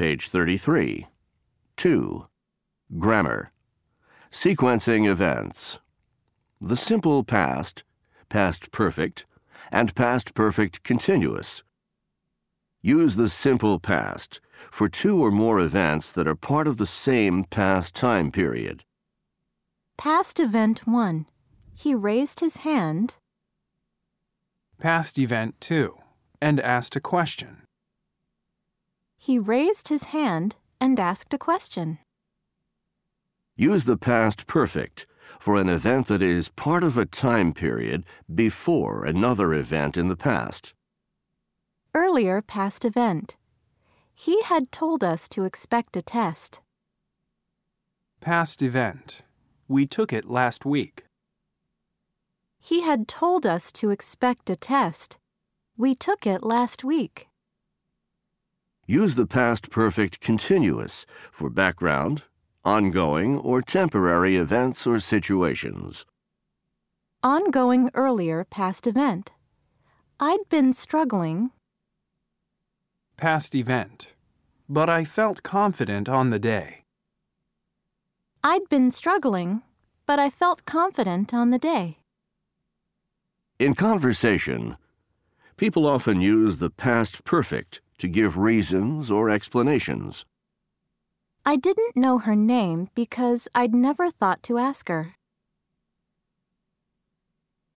page 33. 2. Grammar. Sequencing events. The simple past, past perfect, and past perfect continuous. Use the simple past for two or more events that are part of the same past time period. Past event 1. He raised his hand. Past event 2, and asked a question. He raised his hand and asked a question. Use the past perfect for an event that is part of a time period before another event in the past. Earlier past event. He had told us to expect a test. Past event. We took it last week. He had told us to expect a test. We took it last week. Use the past perfect continuous for background, ongoing, or temporary events or situations. Ongoing earlier past event. I'd been struggling. Past event. But I felt confident on the day. I'd been struggling, but I felt confident on the day. In conversation, people often use the past perfect to give reasons or explanations. I didn't know her name because I'd never thought to ask her.